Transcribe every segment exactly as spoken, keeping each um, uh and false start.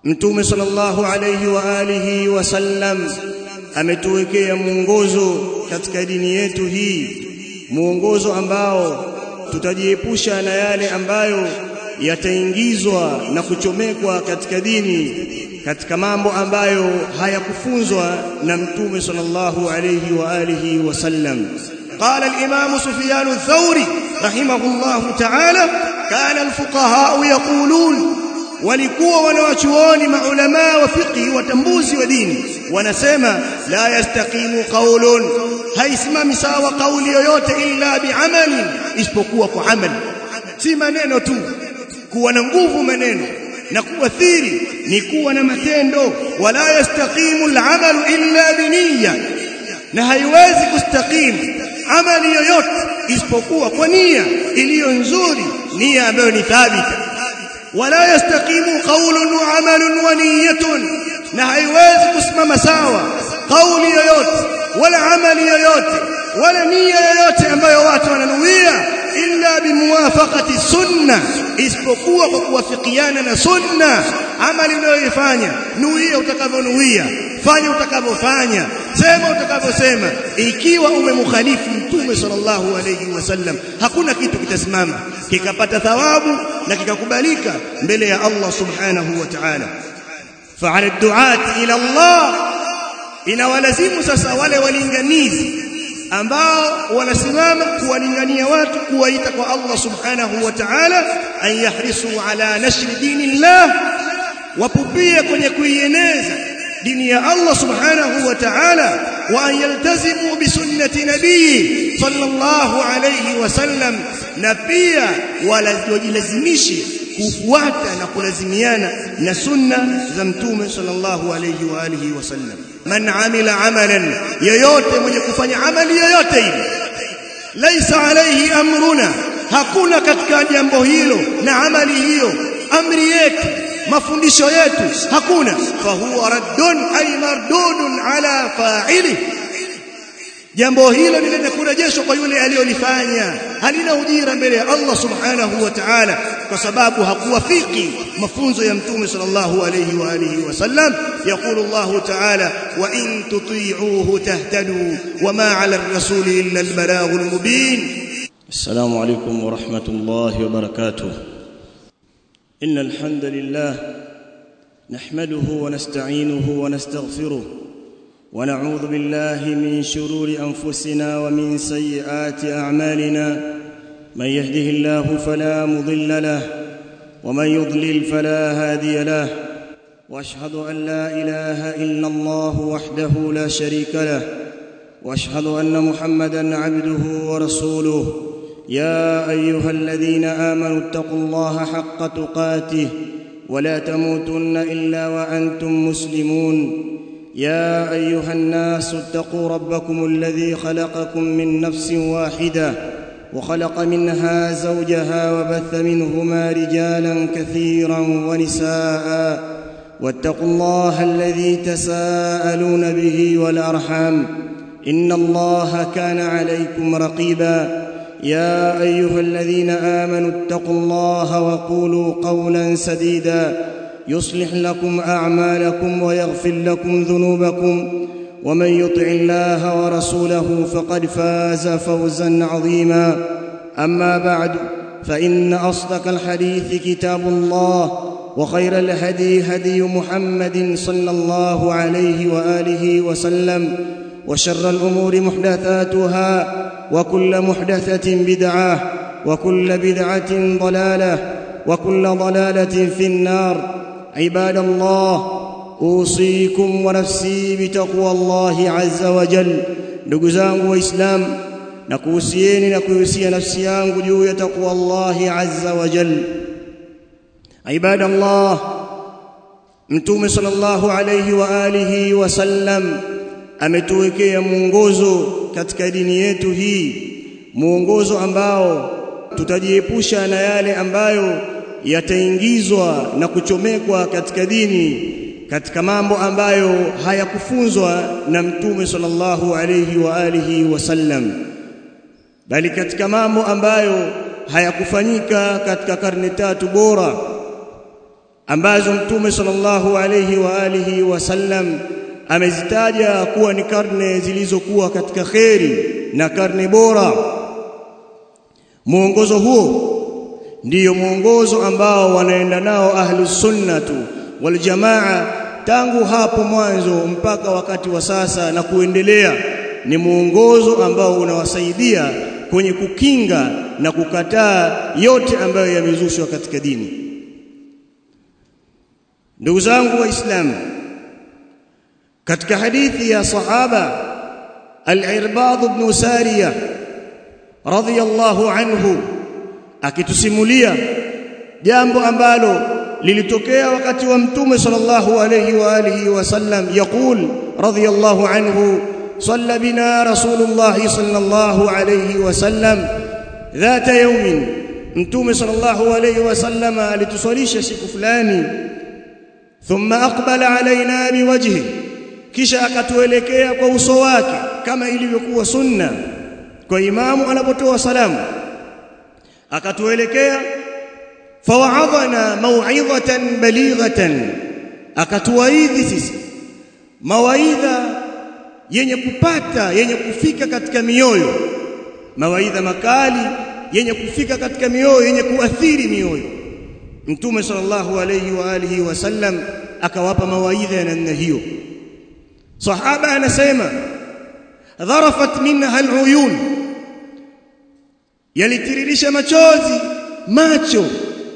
Mtume sallallahu alayhi wa alihi wasallam ametuwekea mwongozo katika dini yetu hii, mwongozo ambao tutajiepusha na yale ambayo yataingizwa na kuchomekwa katika dini, katika mambo ambayo hayakufunzwa na Mtume sallallahu alayhi wa alihi wasallam. قال الإمام سفيان الثوري رحمه الله تعالى: كان الفقهاء يقولون، walikuwa wanawachuoni maulama wa fiqh watambuzi wa dini wanasema, la yastaqimu qawlun, haisimami sawa kauli yoyote illa bi'amali, isipokuwa kwa amali. Si maneno tu, kuwa na nguvu maneno na kuathiri ni kuwa na matendo. Wala yastaqimu al'amalu illa biniyya, na haiwezi kustaqimu amali yoyote isipokuwa kwa nia iliyo nzuri, nia ambayo ni thabita. Wala yastaqimu qawlun wa amalun wa niyyatun, na haiwezi kusimama sawa kauli yoyote wala amali yoyote wala nia yoyote ambayo watu wananuia illa bimuwafaqati sunna, isipokuwa kwa kuwafikiana na sunna. Amali unayoifanya, nuia utakavyonuia, fanya utakavyofanya, sema utakavyosema. Ikiwa umemkhalifu Mtume sallallahu alayhi wasallam, hakuna kitu kitasimama kikapata thawabu na kikakubalika mbele ya Allah subhanahu wa ta'ala. Fa'ala ad-du'ati ila Allah, inawalazimu sasa wale walinganizi ambao wanasimama kuwalingania watu, kuwaita kwa Allah subhanahu wa ta'ala, an yahrisu ala nashri dinillah, wapupie kwenye kuieneza dini ya Allah subhanahu wa ta'ala, wa an yaltazimu bi sunnati nabii sallallahu alayhi wasallam, na pia walazimishe kufuata na kulazimiana na sunna za Mtume sallallahu alayhi wa alihi wasallam. Man amila amalan, yoyote mwenye kufanya amali yoyote ile, laisa alayhi amruna, hakuna katika jambo hilo na amali hiyo, amri yetu, mafundisho yetu, hakuna, fahuwa raddun ay mardudun ala fa'ili, jambo hilo ni lenye kurejeshwa kwa yule aliyolifanya, halina ujira mbele ya Allah subhanahu wa ta'ala, kwa sababu hakuwafiki mafunzo ya Mtume sallallahu alayhi wa alihi wasallam. Yaqulu Allah ta'ala: wa in tuti'uhu tahtadu wama 'ala ar-rasuli illa al-balaghul mubin. Assalamu alaykum wa rahmatullahi wa barakatuh. Innal hamdalillah nahmaduhu wa nasta'inuhu wa nastaghfiruh ونعوذ بالله من شرور أنفسنا ومن سيئات أعمالنا، من يهده الله فلا مضل له ومن يضلل فلا هادي له، وأشهد أن لا إله إلا الله وحده لا شريك له، وأشهد أن محمدًا عبده ورسوله. يا أيها الذين آمنوا اتقوا الله حق تقاته ولا تموتن إلا وأنتم مسلمون. يا أيها الناس اتقوا ربكم الذي خلقكم من نفس واحدة وخلق منها زوجها وبث منهما رجالا كثيرا ونساء، واتقوا الله الذي تساءلون به والأرحام، إن الله كان عليكم رقيبا. يا أيها الذين آمنوا اتقوا الله وقولوا قولا سديدا يصلح لكم أعمالكم ويغفر لكم ذنوبكم، ومن يطع الله ورسوله فقد فاز فوزا عظيما. أما بعد، فإن أصدق الحديث كتاب الله، وخير الهدي هدي محمد صلى الله عليه وآله وسلم، وشر الأمور محدثاتها، وكل محدثة بدعة، وكل بدعة ضلالة، وكل ضلالة في النار. عباد الله، أوصيكم ونفسي بتقوى الله عز وجل. ndugu zangu waislamu, nakuhusieni na kuhusia nafsi yangu juu ya taqwa Allah azza wa jalla. Ibada Allah, Mtume sallallahu alayhi wa alihi wasallam ametuwekea mwongozo katika dini yetu hii, mwongozo ambao tutajiepusha na yale ambayo yataingizwa na kuchomekwa katika dini, katika mambo ambayo hayakufunzwa na Mtume sallallahu alayhi wa alihi wasallam, bali katika mambo ambayo hayakufanyika katika karne tatu bora ambazo Mtume sallallahu alayhi wa alihi wasallam amezitaja kuwa ni karne zilizokuwa katika kheri na karne bora. Muongozo huo ndiyo muongozo ambao wanaenda nao ahlus sunnatu wal jamaa tangu hapo mwanzo mpaka wakati wa sasa na kuendelea. Ni muongozo ambao unawasaidia kwenye kukinga na kukataa yote ambayo yamezushwa katika dini. Ndugu zangu waislamu, katika hadithi ya sahaba Al-Irbad ibn Sariyah radhiyallahu anhu akitusimulia jambo ambalo lilitokea wakati wa Mtume sallallahu alayhi wa alihi wasallam, yaqul radhiyallahu anhu صلى بنا رسول الله صلى الله عليه وسلم ذات يوم. Mtume صلى الله عليه وسلم alitusalisha siku fulani, thumma aqbala alaina biwajhi, kisha akatuelekea kwa uso wake kama ilivyokuwa sunna kwa imamu anapotoa salamu, akatuelekea fawa'adhana maw'idhatan balighatan, akatuwaidhi sisi mawaidha yenye kupata yenye kufika katika mioyo, mawaidha makali yenye kufika katika mioyo, yenye kuathiri mioyo. Mtume sallallahu alayhi wa alihi wasallam akawapa mawaidha ya namna hiyo. Sahaba anasema dharafat minha aluyun, yalitiririsha machozi macho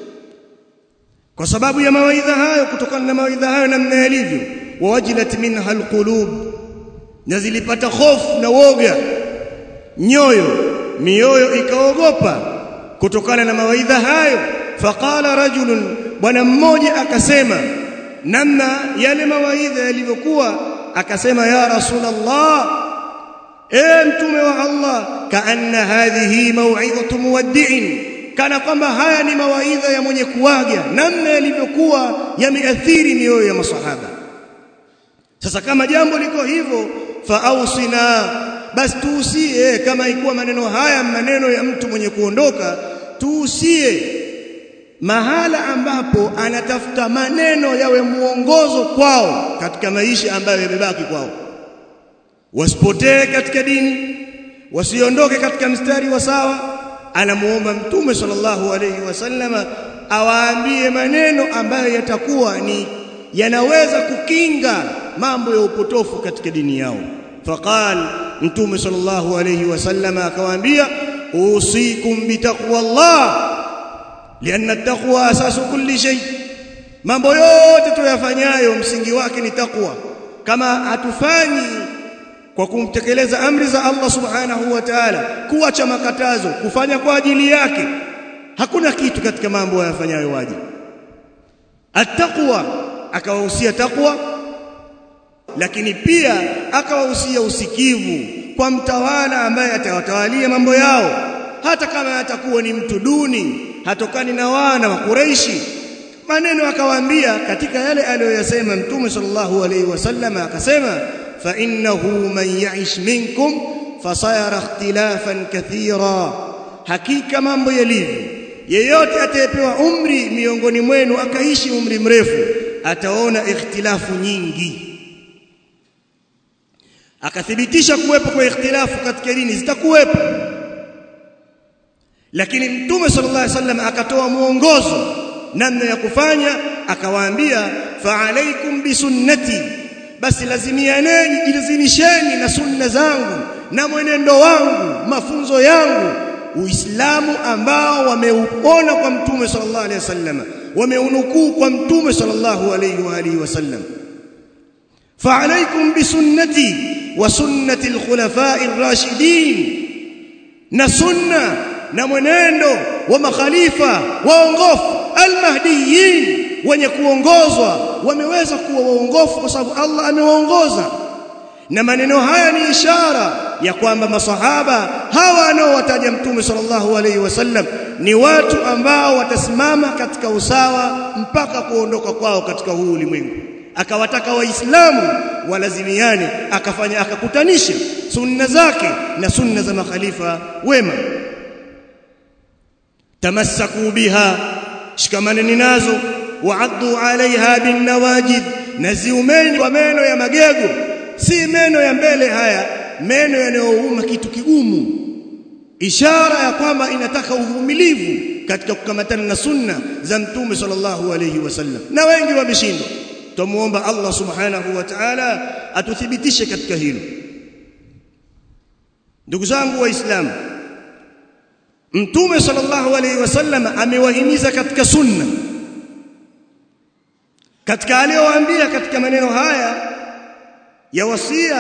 kwa sababu ya mawaidha hayo, kutokana na mawaidha hayo namna yalivyo. Wawajilat minha alqulub, na zilipata hofu na woga nyoyo, mioyo ikaogopa kutokana na mawaidha hayo. Faqala rajulun, bwana mmoja akasema namna yale mawaidha yalivyokuwa, akasema ya Rasulullah, e mtume wa Allah, kaanna hadhihi maw'idhatu muwaddi'in, kana kwamba haya ni mawaidha ya mwenye kuaga, namna yalivyokuwa yameathiri mioyo ya masahaba. Sasa kama jambo liko hivyo, faausina, basi tuusie. Kama ikuwa maneno haya maneno ya mtu mwenye kuondoka, tuusie mahala ambapo anatafuta maneno yawe muongozo kwao katika maisha ambayo yamebaki kwao, wasipotee katika dini, wasiondoke katika mstari wa sawa. Anamuomba Mtume sallallahu alayhi wasallam awaambie maneno ambayo yatakuwa ni yanaweza kukinga mambo ya upotofu katika dini yao. Faqal, Mtume sallallahu alayhi wasallam akawaambia, usikum bitaqwallah lianna at-taqwa asasu kulli shay, mambo yote tuyafanyayo msingi wake ni taqwa. Kama hatufanyi kwa kumtekeleza amri za Allah subhanahu wa ta'ala, kuacha makatazo, kufanya kwa ajili yake, hakuna kitu katika mambo yafanyayo waje. At-taqwa, akawahusia taqwa, lakini pia akawahusia usikivu kwa mtawala ambaye atawatawalia mambo yao, hata kama atakuwa ni mtu duni, hatokani na wana wa Quraishi. Maneno akawaambia katika yale aliyoyasema Mtume sallallahu alaihi wasallam, akasema fa innahu man ya'ish minkum fasayara ikhtilafan kathira, hakika mambo yalivyo, yeyote atayepewa umri miongoni mwenu akaishi umri mrefu, ataona ikhtilafu nyingi. Akathibitisha kuwepo kwa ikhtilafu katika dini, zitakuwepo, lakini Mtume sallallahu alaihi wasallam akatoa muongozo namna ya kufanya, akawaambia fa alaikum bisunnati, basi lazimianeni, jilazimisheni na sunna zangu na mwenendo wangu, mafunzo yangu, Uislamu ambao wameuona kwa Mtume sallallahu alaihi wasallam, wameunukuu kwa Mtume sallallahu alaihi wa alihi wasallam. Fa alaikum bisunnati wa sunnati al-khulafa'i ar-rashidin, na sunna na mwenendo wa makhalifa waongofu al-mahdiyyin, wenye kuongozwa, wameweza kuwa waongofu kwa sababu Allah amewaongoza. Na maneno haya ni ishara ya kwamba masahaba hawa anaowataja Mtume sallallahu alaihi wasallam ni watu ambao watasimama katika usawa mpaka kuondoka kwao katika huu ulimwengu. Akawataka waislamu walazimiane, akafanya akakutanisha sunna zake na sunna za makhalifa wema. Tamassaku biha, shikamaneni nazo, wa'addu 'alayha bin nawajid, naziumeni kwa meno ya magego, si meno ya mbele haya, meno yanayouma kitu kigumu, ishara ya kwamba inataka uvumilivu katika kukamatana na sunna za Mtume sallallahu alayhi wasallam, na wengi wameshindwa. Tumuomba Allah subhanahu wa ta'ala atuthibitishe katika hilo. Ndugu zangu waislamu, Mtume sallallahu alayhi wasallam amewahimiza katika sunna. Katika aliyowaambia katika maneno haya ya wasia,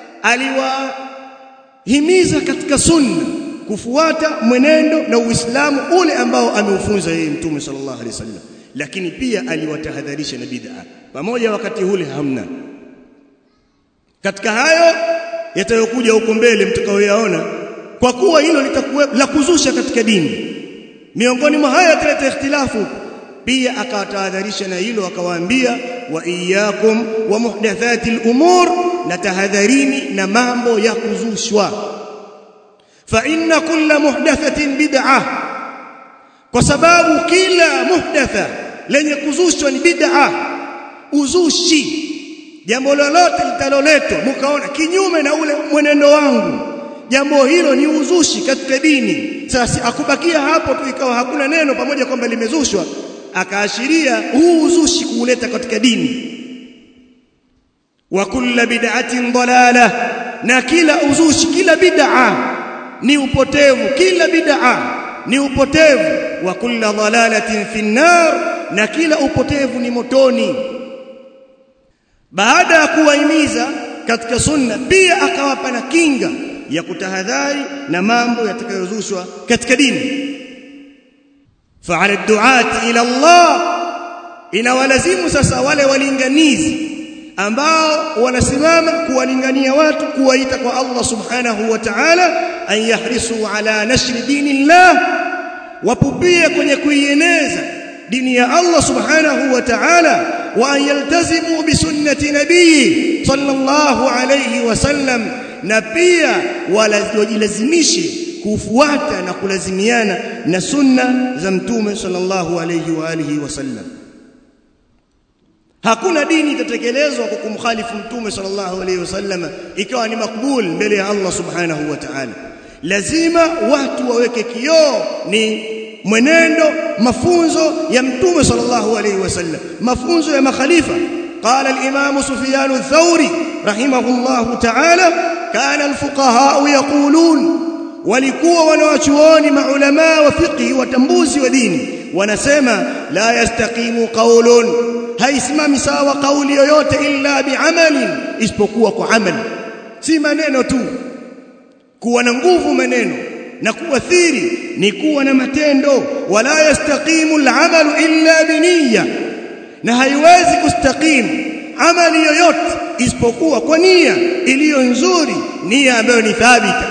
aliwahimiza katika sunna kufuata mwenendo na Uislamu ule ambao ameufunza yeye Mtume sallallahu alaihi wasallam, lakini pia aliwatahadharisha na bid'a. Pamoja wakati ule hamna. Katika hayo yatayokuja huko mbele mtakaoyaona, kwa kuwa hilo litakuwa la kuzusha katika dini, miongoni mwa haya yataleta ikhtilafu, pia akawatahadharisha na hilo, akawaambia wa iyyakum wa muhdathatil umur, na tahadharini na mambo ya kuzushwa. Fa inna kulla muhdathatin bid'ah, kwa sababu kila muhdatha lenye kuzushwa ni bid'ah, uzushi. Jambo lolote litaloletwa mkaona kinyume na ule mwenendo wangu, jambo hilo ni uzushi katika dini. Sasa akubakia hapo tu ikawa hakuna neno pamoja kwamba limezushwa, akaashiria huu uzushi kuuleta katika dini. Wa kullu bid'atin dalalah, na kila uzushi, kila bid'a ni upotevu, kila bid'a ni upotevu. Wa kullu dalalatin fi an-nar, na kila upotevu ni motoni. Baada ya kuwahimiza katika sunna, pia akawapa na kinga ya kutahadhari na mambo yatakayozushwa katika dini. Fa'ala ad-du'ati ila Allah, inawalazimu sasa wale walinganizi ambao wanasimama kuwalingania watu, kuwaita kwa Allah subhanahu wa ta'ala, an yahrisu ala nashri dinillah, wapupie kwenye kuieneza dini ya Allah subhanahu wa ta'ala, wa an yaltazimu bi sunnati nabii sallallahu alayhi wasallam, na pia wajilazimishe kufuata na kulazimiana na sunna za Mtume sallallahu alayhi wa alihi wasallam. Hakuna dini itatekelezwa kwa kumkhalifu Mtume sallallahu alayhi wasallam ikawa ni makbul mbele ya Allah subhanahu wa ta'ala. Lazima watu waweke kioo ni mwenendo, mafunzo ya Mtume sallallahu alayhi wasallam, mafunzo ya makhalifa. Qala al-Imam Sufyan ath-Thawri rahimahullahu ta'ala, kana al-fuqaha yaqulun, walikuwa wanawachuoni maulama wa fiqh watambuzi wa dini wanasema, la yastaqimu qawlun, haisimami sawa kauli yoyote illa bi'amalin, isipokuwa kwa amali. Si maneno tu, kuwa na nguvu maneno na kuathiri ni kuwa na matendo. Wala yastaqimu al-amalu illa biniyya, na haiwezi kustaqimu amali yoyote isipokuwa kwa nia iliyo nzuri, nia ambayo ni thabita.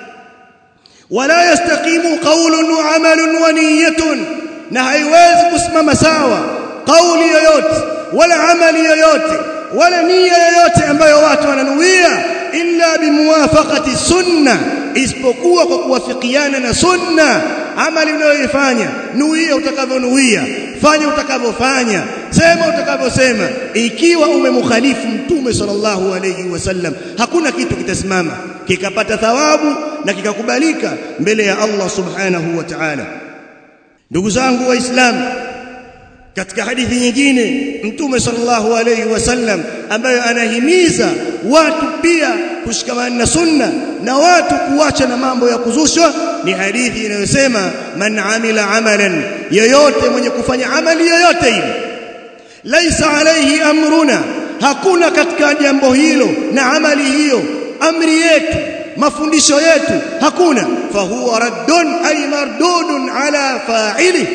Wala yastaqimu qawlun wa amalun wa niyyatun, na haiwezi kusimama sawa kauli yoyote wala amali yoyote wala nia yoyote ambayo watu wananuia illa bimuwafaqati sunna, isipokuwa kwa kuwafikiana na sunna. Amali unayoifanya, nuia utakavyonuia, fanya utakavyofanya, sema utakavyosema, ikiwa umemkhalifu Mtume sallallahu alayhi wasallam, hakuna kitu kitasimama kikapata thawabu na kikakubalika mbele ya Allah subhanahu wa ta'ala. Ndugu zangu waislamu, katika hadithi nyingine Mtume sallallahu alayhi wasallam ambayo anahimiza watu pia kushikamana na sunna na watu kuacha na mambo ya kuzushwa, ni hadithi inayosema, man amila amalan, yoyote mwenye kufanya amali yoyote ile, laisa alayhi amruna, hakuna katika jambo hilo na amali hiyo amri yetu, mafundisho yetu, hakuna, fahuwa raddun ay mardudun ala fa'ili,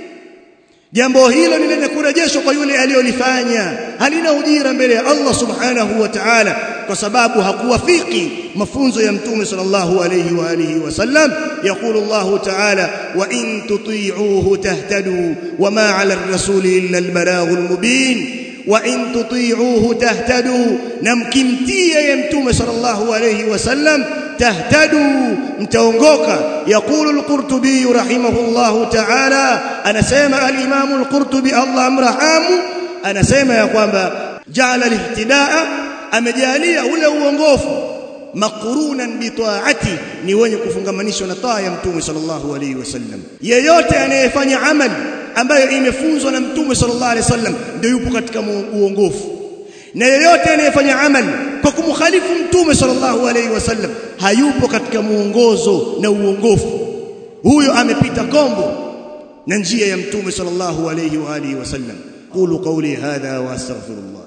jambo hilo ni lenye kurejeshwa kwa yule aliyolifanya, halina ujira mbele ya Allah subhanahu wa ta'ala, kwa sababu hakuwafiki mafunzo ya Mtume sallallahu alayhi wa alihi wasallam. Yaqulu Allah ta'ala, wa in tuti'uhu tahtadu wama 'ala ar-rasuli illa al-balaghul mubin. Wa in tuti'uhu tahtadu, na mkimtii ya Mtume sallallahu alayhi wasallam tahtadu, mtaongoka. Yaqulu al-Qurtubi rahimahullahu ta'ala, anasema al-Imam al-Qurtubi Allah amrahamu, anasema ya kwamba ja'ala al-ihtidaa, amejalia ule uongofu maqrunan bi ta'ati, ni wenye kufungamanishwa na taa ya Mtume sallallahu alayhi wasallam. Yeyote anayefanya amali ambayo imefunzwa na Mtume sallallahu alayhi wasallam ndio yupo katika uongofu, na yeyote anayefanya amali kwa kumkhalifu Mtume sallallahu alayhi wasallam hayupo katika muongozo na uongofu. Huyo amepita kombo na njia ya Mtume sallallahu alayhi wa alihi wasallam. Qulu qawli hadha wa astaghfirullah.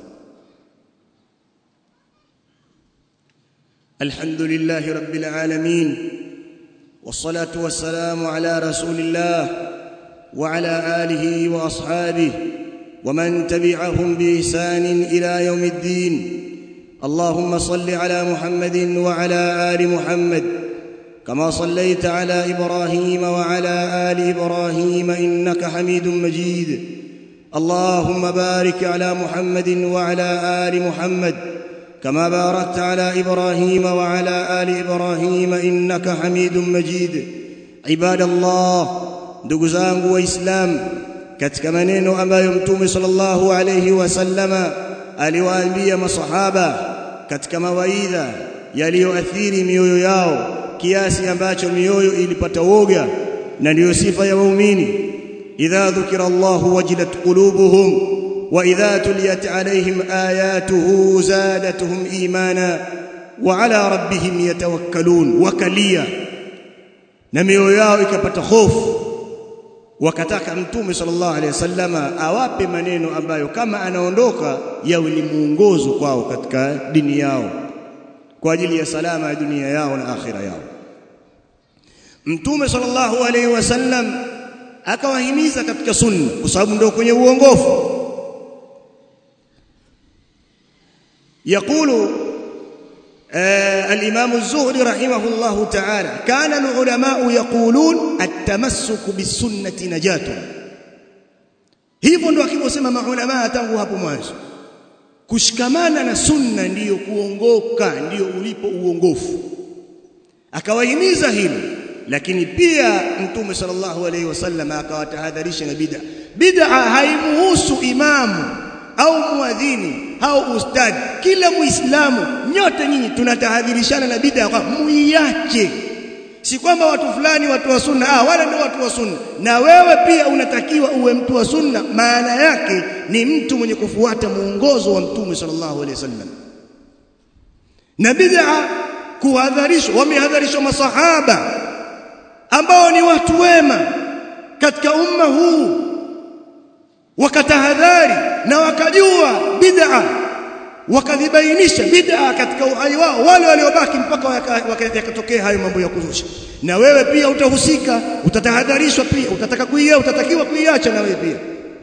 Alhamdulillahi rabbil alamin, wassalatu wassalamu ala rasulillah wa ala alihi wa ashabihi ومن تبعهم بإحسان إلى يوم الدين. اللهم صل على محمد وعلى آل محمد كما صليت على إبراهيم وعلى آل إبراهيم إنك حميد مجيد. اللهم بارك على محمد وعلى آل محمد كما باركت على إبراهيم وعلى آل إبراهيم إنك حميد مجيد. عباد الله، ndugu zangu waislamu, katika maneno ambayo Mtume sallallahu alayhi wasallama aliwaambia masahaba katika mawaidha yaliyoathiri mioyo yao kiasi ambacho mioyo ilipata woga, na ndiyo sifa ya waumini: idha dhukira Allahu wajilat qulubuhum wa idha tuliyat alayhim ayatuhu zadatuhum imana wa ala rabbihim yatawakkalun. Wakalia na mioyo yao ikapata hofu, wakataka Mtume sallallahu alaihi wasallama awape maneno ambayo kama anaondoka yawe ni muongozo kwao katika dini yao, kwa ajili ya salama ya dunia yao na akhira yao. Mtume sallallahu alaihi wasallam akawahimiza katika sunna, kwa sababu ndio kwenye uongofu. Yakulu الإمام الزهري رحمه الله تعالى: كان العلماء يقولون التمسك بالسنة نجاة. hivyo ndio akimsema maulama tangu hapo mwanzo, kushikamana na sunna ndiyo kuongoka, ndiyo ulipo uongofu. Akawahimiza hilo, lakini pia Mtume sallallahu alayhi wasallam akawatahadharisha na bid'a. Bid'a haimuhusu imamu au muadhini au ustadi. Kila muislamu, nyote nyinyi tunatahadharishana na bid'a, kwa muiache. Si kwamba watu fulani watu wa sunna, ah wala ndio watu wa sunna. Na wewe pia unatakiwa uwe mtu wa sunna, maana yake ni mtu mwenye kufuata muongozo wa Mtume sallallahu alayhi wasallam. Na bid'a kuhadharishwa, wamehadharishwa masahaba ambao ni watu wema katika umma huu, wakatahadhari na wakajua bid'a, wakadhibainisha bid'a katika uhai wao, wale waliobaki mpaka yakatokea hayo mambo ya kuzusha. Na wewe pia utahusika, utatahadharishwa pia, utataka kuiacha, utatakiwa kuiacha na wewe pia.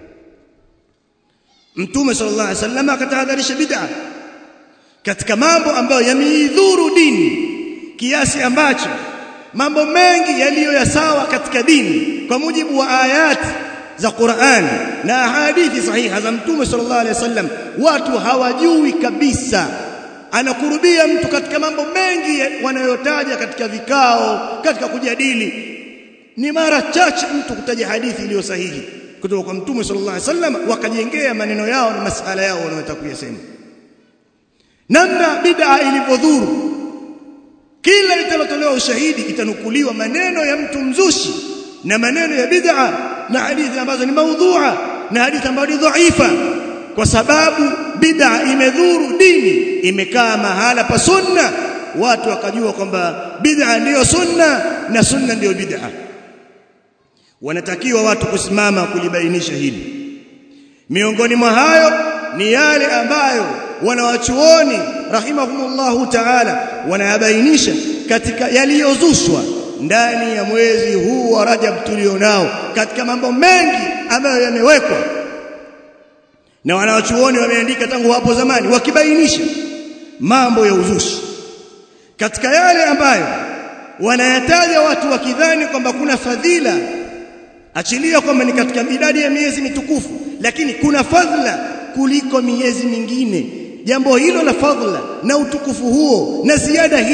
Mtume sallallahu alaihi wasallam akatahadharisha bid'a katika mambo ambayo yameidhuru dini, kiasi ambacho mambo mengi yaliyo ya sawa katika dini kwa mujibu wa ayati za Qur'an na hadithi sahiha za Mtume sallallahu alaihi wasallam watu hawajui kabisa. Anakurubia mtu katika mambo mengi wanayotaja katika vikao, katika kujadili, ni mara chache mtu kutaja hadithi iliyo sahihi kutoka kwa Mtume sallallahu alaihi wasallam, wakajengea maneno yao na masala yao wanayotaka kuyasema. Namna bid'a ilivyodhuru, kila litalotolewa ushahidi itanukuliwa maneno ya mtu mzushi na maneno ya bid'a na hadithi ambazo ni maudhu'a na hadithi ambazo ni dhaifa, kwa sababu bid'a imedhuru dini, imekaa mahala pa sunna, watu wakajua kwamba bid'a ndiyo sunna na sunna ndiyo bid'a. Wanatakiwa watu kusimama kulibainisha hili. Miongoni mwa hayo ni yale ambayo wanawachuoni rahimahumullahu ta'ala wanayabainisha katika yaliyozushwa ndani ya mwezi huu wa Rajab tulionao, katika mambo mengi ambayo yamewekwa na wanawachuoni wameandika tangu hapo zamani, wakibainisha mambo ya uzushi. Katika yale ambayo wanayataja watu wakidhani kwamba kuna fadhila, achilia kwamba ni katika idadi ya miezi mitukufu, lakini kuna fadhila kuliko miezi mingine. Jambo hilo la fadhila na utukufu huo na ziada hiyo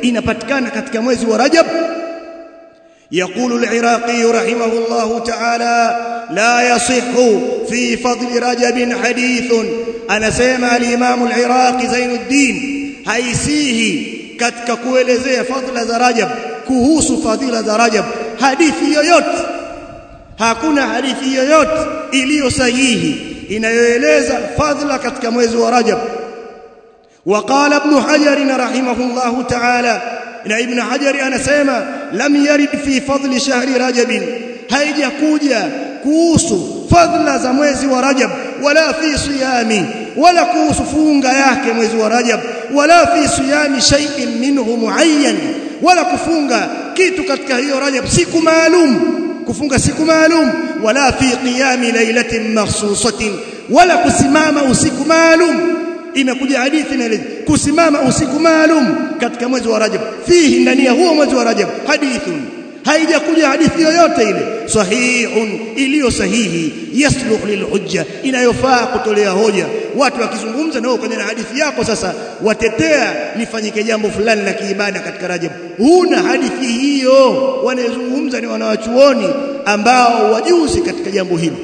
inapatikana katika mwezi wa Rajab. يقول العراقي رحمه الله تعالى لا يصح في فضل رجب حديث. أنا سيما الإمام العراقي زين الدين haisihi katika kuelezea fadhila za Rajab, kuhusu fadhila za Rajab hadithi yoyote. Hakuna hadithi yoyote iliyo sahihi inayoeleza fadhila katika mwezi wa Rajab. وقال ابن حجر رحمه الله تعالى na Ibn Hajar anasema lam yarid fi fadli shahri Rajab, haijakuja kuhusu fadhila za mwezi wa Rajab, wala fi siyami, wala kuhusu funga yake mwezi wa Rajab, wala fi siyami shay'in minhu muayyan, wala kufunga kitu katika hiyo Rajab siku maalum, kufunga siku maalum, wala fi qiyami laylatin makhsusatin, wala kusimama usiku maalum. Imekuja hadithi na kusimama usiku maalum katika mwezi wa Rajab, fihi ndani ya huo mwezi wa Rajab hadithun, haijakuja hadithi yoyote ile sahihun iliyo sahihi, yasluh lilhujja, inayofaa kutolea hoja. Watu wakizungumza nao kwenye hadithi yako sasa watetea lifanyike jambo fulani la kiibada katika Rajab, huna hadithi hiyo. Wanazungumza ni wanawachuoni ambao wajuzi katika jambo hilo.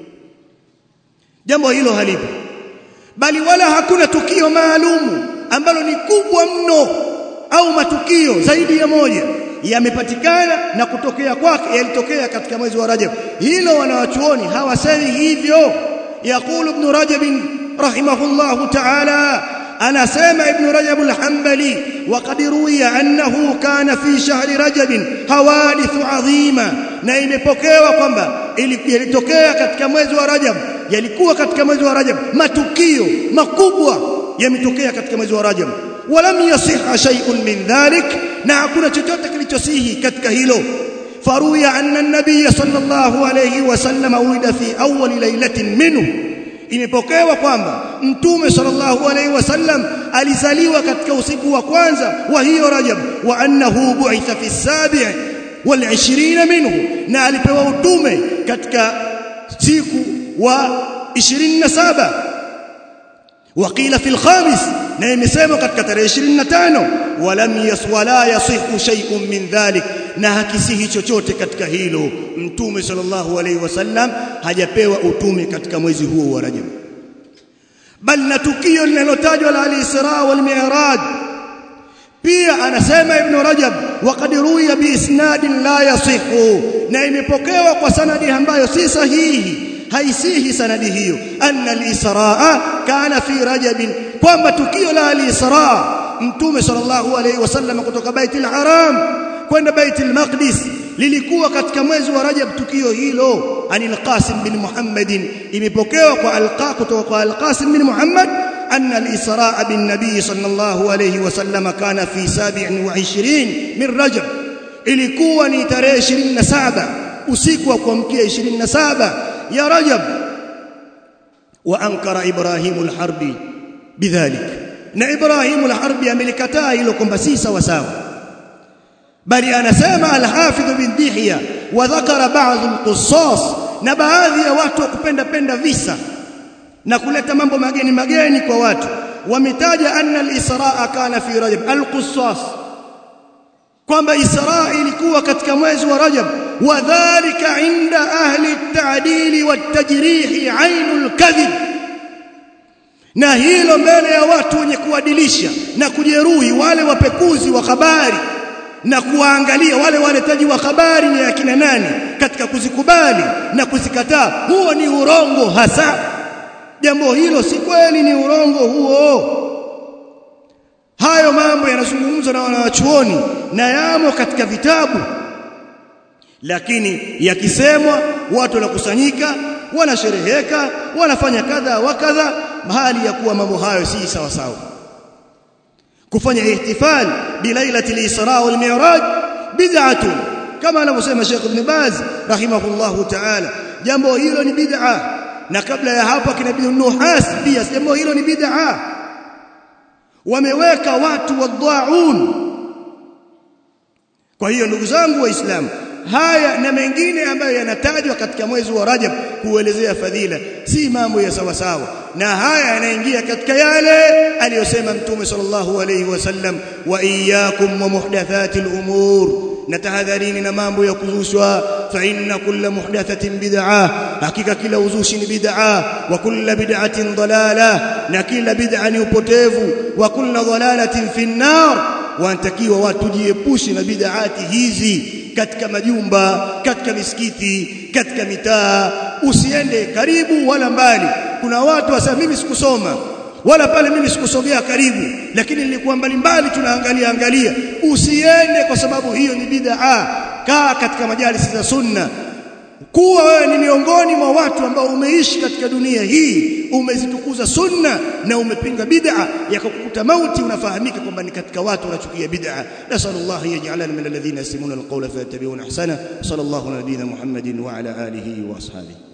Jambo hilo halipo, bali wala hakuna tukio maalumu ambalo ni kubwa mno au matukio zaidi ya moja yamepatikana na kutokea kwake yalitokea katika mwezi wa Rajab. Hilo wanawachuoni hawasemi hivyo. Yaqul Ibn Rajab rahimahullahu ta'ala, anasema Ibn Rajab al-Hanbali, waqad ruwiya annahu kana fi shahri Rajab hawadithu adhima, na imepokewa kwamba ilitokea katika mwezi wa Rajab, yalikuwa katika mwezi wa Rajab matukio makubwa yametokea katika mwezi wa Rajab. Walam yasihha shay'un min dhalik, na hakuna chochote kilichosihi katika hilo. Faruya anna an-nabiy sallallahu alayhi wasallam ulida fi awwal laylatin minhu, imepokewa kwamba mtume sallallahu alayhi wasallam alizaliwa katika usiku wa kwanza wa hiyo Rajab, wa annahu bu'itha fi as-sabi' wal ishirin minhu, na alipewa utume katika siku wa ishirini na saba. Waqila fil khamis, na imesema katika tarehe ishirini na tano. Walam yaswala yasihu shay'un min dhalik, na hakisihi chochote katika hilo. Mtume sallallahu alayhi wasallam hajapewa utume katika mwezi huo wa Rajab. Bal na tukio linalotajwa la al-Isra wal Mi'raj pia anasema Ibn Rajab, waqad ruwiya bi isnadin la yasihu, na imepokewa kwa sanadi ambayo si sahihi, haisihi sanadi hiyo, anna al-Israa kana fi Rajab, kwamba tukio la al-Isra mtume sallallahu alayhi wasallam kutoka Baitul Haram kwenda Baitul Maqdis lilikuwa katika mwezi wa Rajab. Tukio hilo anil Qasim bin Muhammad, imepokewa kwa al-Qa kutoka kwa al-Qasim bin Muhammad, anna al-Israa bin Nabii sallallahu alayhi wasallam kana fi sab'in wa ishirin min Rajab, ilikuwa ni tarehe ishirini na saba usiku wa kuamkia ishirini na saba ya Rajab. Wa ankara Ibrahim al-Harbi bidhalik, na Ibrahim al-Harbi amelikataa hilo kwamba si sawa sawa, bali anasema al-Hafidh bin Dihya wa dhakara ba'd al-qussas, na baadhi ya watu wakupenda penda visa na kuleta mambo mageni mageni kwa watu, wametaja anna al-Israa kana fi Rajab, al-Qussas, kwamba Isra ilikuwa katika mwezi wa Rajab. Wadhālika 'inda ahli at-ta'dil wat-tajrih 'ainul kadhib, na hilo mbele ya watu wenye kuadilisha na kujeruhi, wale wapekuzi wa habari na kuwaangalia wale waletaji wa habari ni akina nani katika kuzikubali na kuzikataa, huo ni urongo hasa. Jambo hilo si kweli, ni urongo huo. Hayo mambo yanazungumzwa na wanawachuoni na yamo katika vitabu, lakini yakisemwa watu wanakusanyika, wanashereheka, wanafanya kadha wa kadha, mahali ya kuwa mambo hayo si sawa sawa. Kufanya ihtifal bilailatil Isra wal Mi'raj bid'atun, kama anavyosema Sheikh Ibn Baz rahimahullahu ta'ala, jambo hilo ni bid'a. Na kabla ya hapo kina Ibn Nuhas pia jambo hilo ni bid'a. Wameweka watu wadhaun. Kwa hiyo ndugu zangu waislamu, haya na mengine ambayo yanatajwa katika mwezi wa Rajab kuelezea fadhila si mambo ya sawa sawa, na haya yanaingia katika yale aliyosema Mtume sallallahu alayhi wasallam, wa iyyakum wa muhdathatil umur, na tahadharini na mambo ya kuzushwa, fa inna kulla muhdathatin bid'ah, hakika kila uzushi ni bid'ah, wa kulla bid'atin dalalah, na kila bid'a ni upotevu, wa kulla dalalatin fi an-nar. Wanatakiwa watu jiepushe na bid'ati hizi katika majumba, katika misikiti, katika mitaa. Usiende karibu wala mbali. Kuna watu wasema mimi sikusoma wala pale mimi sikusogea karibu, lakini nilikuwa mbali mbali tunaangalia angalia. Usiende kwa sababu hiyo ni bid'a. Kaa katika majalisi za sunna. Kuwa wewe ni miongoni mwa watu ambao umeishi katika dunia hii, umezitukuza sunna na umepinga bid'a, yakakukuta mauti unafahamika kwamba ni katika watu wanachukia bid'a. Nasallallahu yaj'alana min alladhina yasma'una alqawla fayattabi'una ahsana. Sallallahu ala nabiyyina Muhammadin wa ala alihi wa ashabihi.